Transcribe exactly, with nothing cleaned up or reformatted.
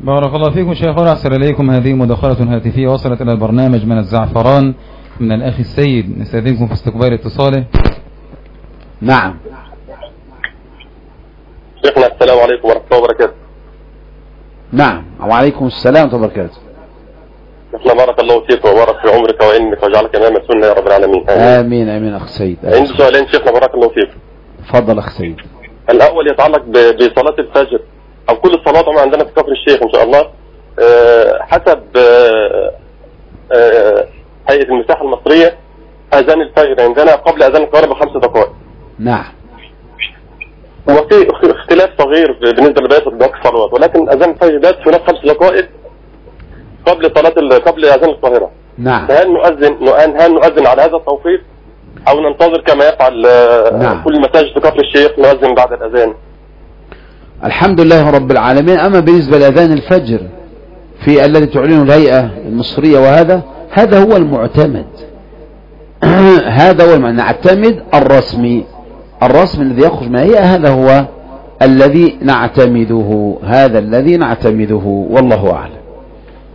بارك الله فيكم شيخنا، أحسن إليكم. هذه مداخلة هاتفية وصلت إلى البرنامج من الزعفران من الأخ السيد، نستأذنكم في استقبال اتصاله. نعم. شيخنا السلام عليكم ورحمة الله وبركاته. نعم وعليكم السلام ورحمة الله وبركاته. شيخنا بارك الله فيك وبارك في عمرك وعلمك واجعلك إمام السنة يا رب العالمين. آمين آمين أخ سيد. عندي سؤالين شيخنا بارك الله فيك. تفضل أخ سيد. الأول يتعلق بصلاة الفجر أو كل الصلاة طبعا عندنا في كفر الشيخ إن شاء الله حسب هيئة المساحة المصرية أذان الفجر عندنا قبل أذان القاهرة بخمس دقائق. نعم. وفي اختلاف صغير بالنسبة لبقية باقي الصلوات، ولكن أذان الفجر ده هناك خمس دقائق قبل صلاة قبل أذان القاهرة. نعم. فهل نؤذن هل نؤذن على هذا التوقيت أو ننتظر كما يفعل نعم. كل المساجد في كفر الشيخ نؤذن بعد الأذان؟ الحمد لله رب العالمين. أما بالنسبة لأذان الفجر في الذي تعلنه الهيئة المصرية وهذا هذا هو المعتمد هذا هو المعنى. نعتمد الرسمي الرسمي الذي يخرج من الهيئة، هذا هو الذي نعتمده هذا الذي نعتمده والله أعلم.